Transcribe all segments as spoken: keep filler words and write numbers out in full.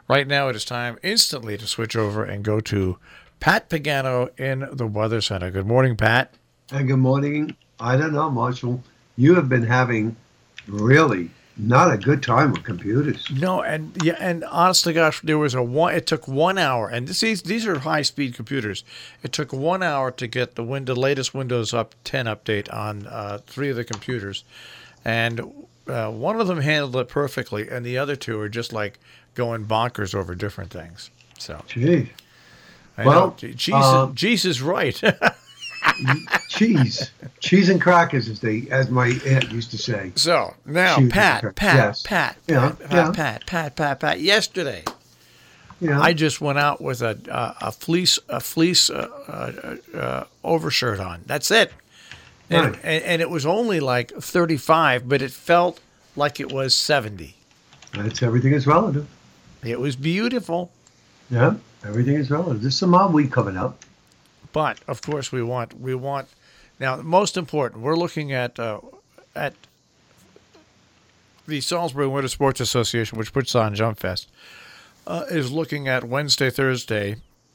Right now, it is time instantly to switch over and go to Pat Pagano in the Weather Center. Good morning, Pat. And good morning. I don't know, Marshall. You have been having really not a good time with computers. No, and yeah, and honest to gosh, there was a one. It took one hour, and this, these these are high speed computers. It took one hour to get the window latest Windows up ten update on uh, three of the computers, and uh, one of them handled it perfectly, and the other two are just like going bonkers over different things. So, gee, I well, know, Jesus, uh, Jesus is right. cheese, cheese and crackers, as they, as my aunt used to say. So now, Cheese Pat, and Pat, yes. Pat, Yeah, Pat, yeah. Pat, Pat, Pat, Pat, Pat. Yesterday, Yeah, I just went out with a a, a fleece a fleece uh, uh, uh, overshirt on. That's it, and, Right. and and it was only like thirty-five, but it felt like it was seventy. that's everything is relative. It was beautiful, Yeah, everything is relative. There's some odd week coming up. but of course we want we want now. Most important, we're looking at uh, at the Salisbury Winter Sports Association, which puts on Jump Fest. Uh, is looking at Wednesday, Thursday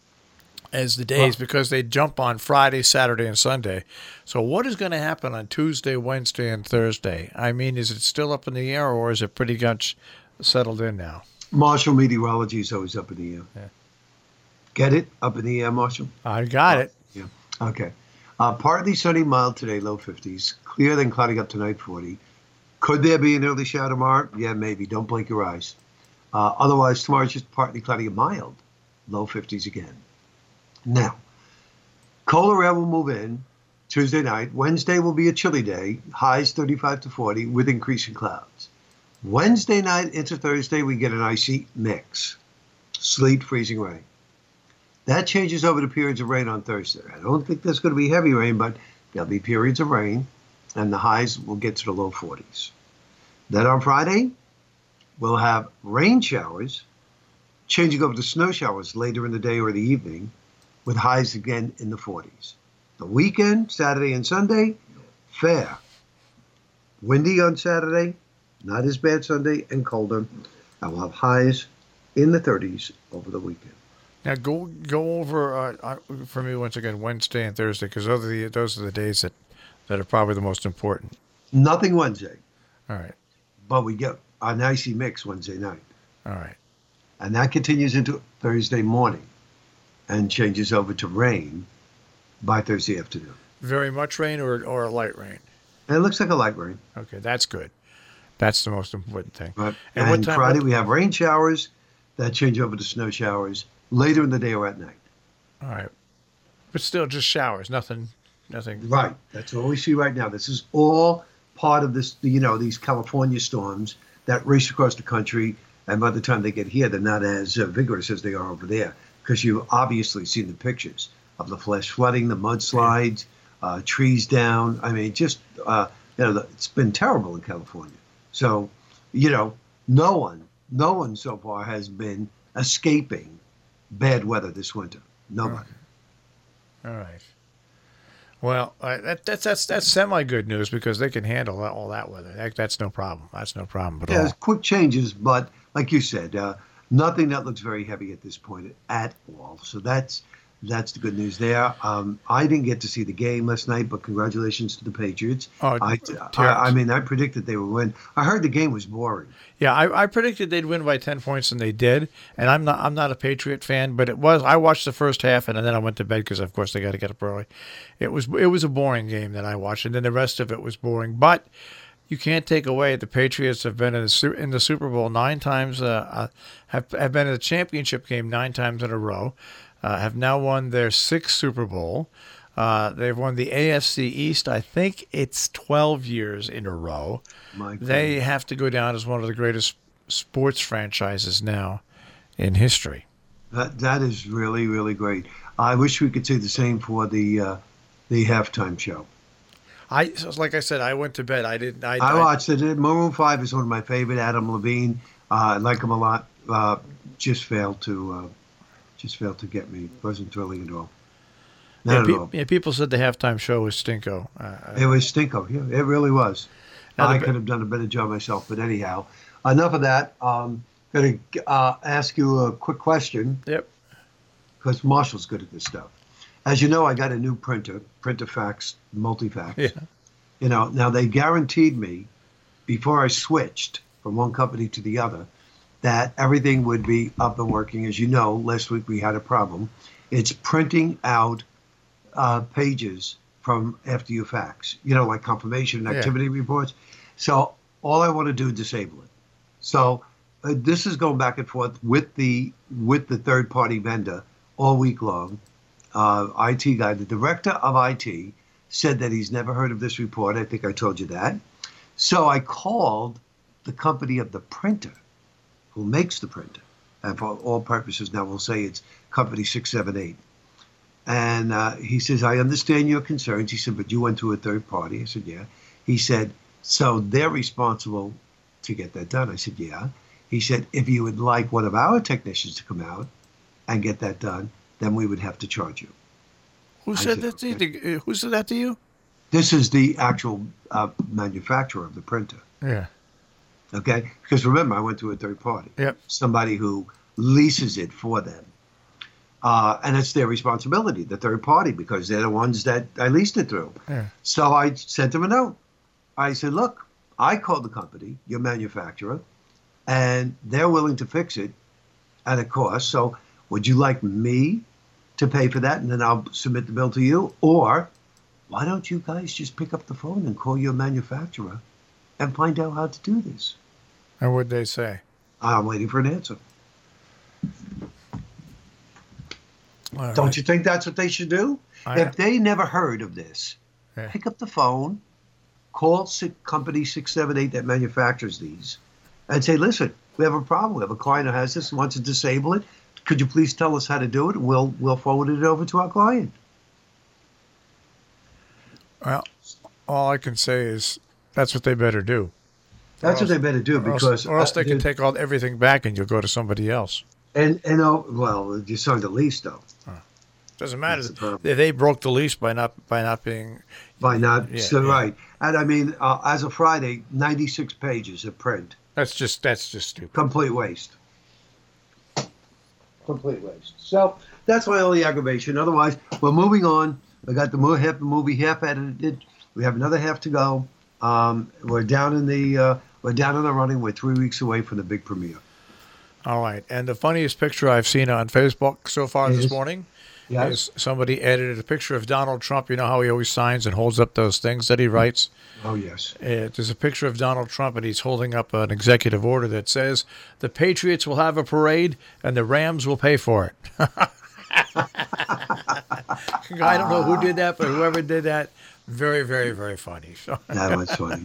as the days because they jump on Friday, Saturday, and Sunday. So what is going to happen on Tuesday, Wednesday, and Thursday? I mean, is it still up in the air, or is it pretty much settled in now? Marshall, meteorology is always up in the air. Yeah. Get it? Up in the air, Marshall? I got it. Yeah. Okay. Uh, partly sunny, mild today, low fifties. Clear, then clouding up tonight, forty. Could there be an early shower tomorrow? Yeah, maybe. Don't blink your eyes. Uh, otherwise, tomorrow's just partly cloudy and mild, low fifties again. Now, colder air will move in Tuesday night. Wednesday will be a chilly day, highs thirty-five to forty with increasing clouds. Wednesday night into Thursday, we get an icy mix, sleet, freezing rain. That changes over to periods of rain on Thursday. I don't think there's going to be heavy rain, but there'll be periods of rain, and the highs will get to the low forties. Then on Friday, we'll have rain showers, changing over to snow showers later in the day or the evening, with highs again in the forties. The weekend, Saturday and Sunday, fair. Windy on Saturday, not as bad Sunday, and colder. And we'll have highs in the thirties over the weekend. Now go go over uh, uh, for me once again Wednesday and Thursday, because those are the those are the days that, that are probably the most important. Nothing Wednesday, All right, but we get an icy mix Wednesday night. all right. And that continues into Thursday morning and changes over to rain by Thursday afternoon. Very much rain or or a light rain. And it looks like a light rain. Okay, that's good. That's the most important thing. Right. And And, what time- Friday what- we have rain showers that change over to snow showers later in the day or at night. All right, but still just showers. Nothing. Nothing. Right. That's all we see right now. This is all part of this, you know, these California storms that race across the country. And by the time they get here, they're not as uh, vigorous as they are over there, because you've obviously seen the pictures of the flash flooding, the mudslides, uh, trees down. I mean, just, uh, you know, it's been terrible in California. So, you know, no one, no one so far has been escaping bad weather this winter. Nobody. All right. Well, uh, that, that's that's that's semi good news because they can handle that, all that weather. That, that's no problem. That's no problem at Yeah, all. there's quick changes, but like you said, uh, nothing that looks very heavy at this point at all. So that's that's the good news there. Um, I didn't get to see the game last night, but congratulations to the Patriots. Oh, I, I, I mean, I predicted they would win. I heard the game was boring. Yeah, I, I predicted they'd win by ten points, and they did. And I'm not I'm not a Patriot fan, but it was. I watched the first half, and then I went to bed because, of course, they got to get up early. It was it was a boring game that I watched, and then the rest of it was boring. But you can't take away the Patriots have been in the, Su- in the Super Bowl nine times, uh, uh, have have been in the championship game nine times in a row, uh, have now won their sixth Super Bowl. Uh, they've won the A F C East, I think it's twelve years in a row. My They have to go down as one of the greatest sports franchises now in history. That that is really really great. I wish we could say the same for the uh, the halftime show. I so like I said, I went to bed. I didn't. I, I watched it. Maroon five is one of my favorite. Adam Levine, uh, I like him a lot. Uh, just failed to uh, just failed to get me. Wasn't thrilling at all. Not yeah, at pe- all. yeah, people said the halftime show was stinko. Uh, It was stinko. Yeah, it really was. Now the I ba- could have done a better job myself, but anyhow, enough of that. Um, Going to uh, ask you a quick question Yep. because Marshall's good at this stuff. As you know, I got a new printer, PrinterFax, Multifax. Yeah. You know, now they guaranteed me before I switched from one company to the other that everything would be up and working. As you know, last week we had a problem. It's printing out uh, pages from after you fax, you know, like confirmation and activity yeah. reports. So all I want to do is disable it. So uh, this is going back and forth with the with the third party vendor all week long. Uh, I T guy, the director of I T, said that he's never heard of this report. I think I told you that. So I called the company of the printer who makes the printer. And for all purposes now, we'll say it's company six seven eight. And uh, he says, I understand your concerns. He said, but you went to a third party. I said, yeah. He said, so they're responsible to get that done. I said, yeah. He said, if you would like one of our technicians to come out and get that done, then we would have to charge you. Who said, said that to okay. you? Who said that to you? This is the actual uh, manufacturer of the printer. Yeah. Okay? Because remember, I went to a third party. Yep. Somebody who leases it for them. Uh, and it's their responsibility, the third party, because they're the ones that I leased it through. Yeah. So I sent them a note. I said, look, I called the company, your manufacturer, and they're willing to fix it at a cost. So would you like me to pay for that, and then I'll submit the bill to you? Or why don't you guys just pick up the phone and call your manufacturer and find out how to do this? And what'd they say? I'm waiting for an answer. All Don't right. you think that's what they should do? I, if they never heard of this, yeah. pick up the phone, call six, company six seven eight that manufactures these, and say, listen, we have a problem. We have a client who has this and wants to disable it. Could you please tell us how to do it? We'll we'll forward it over to our client. Well, all I can say is that's what they better do. That's else, what they better do because or else, or else they uh, can take all everything back and you'll go to somebody else. And and oh, well, you signed a lease though. Huh. Doesn't matter. They, they broke the lease by not by not being by not yeah, so yeah. right. And I mean, uh, as of Friday, ninety-six pages of print. That's just that's just stupid. Complete waste. Complete waste. So that's my only aggravation. Otherwise, we're moving on. I got the half the movie half edited. We have another half to go. Um, we're down in the uh, we're down in the running. We're three weeks away from the big premiere. All right. And the funniest picture I've seen on Facebook so far Yes. this morning Yes. is somebody edited a picture of Donald Trump. You know how he always signs and holds up those things that he writes? Oh, yes. Uh, there's a picture of Donald Trump, and he's holding up an executive order that says the Patriots will have a parade and the Rams will pay for it. I don't know who did that, but whoever did that, very, very, very funny. So, That was funny.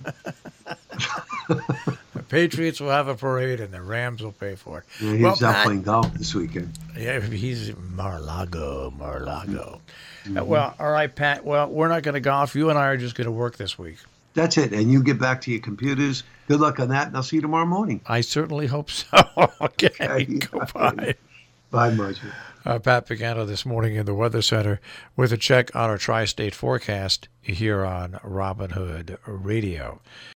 the Patriots will have a parade and the Rams will pay for it. Yeah, he Well, was out Pat- playing golf this weekend. Yeah, he's Mar-a-Lago, Mar-a-Lago. Mm-hmm. Uh, well, all right, Pat. Well, we're not going to golf. You and I are just going to work this week. That's it. And you get back to your computers. Good luck on that, and I'll see you tomorrow morning. I certainly hope so. okay, Okay. goodbye. Bye, Marjorie. Uh, Pat Pagano this morning in the Weather Center with a check on our tri-state forecast here on Robin Hood Radio.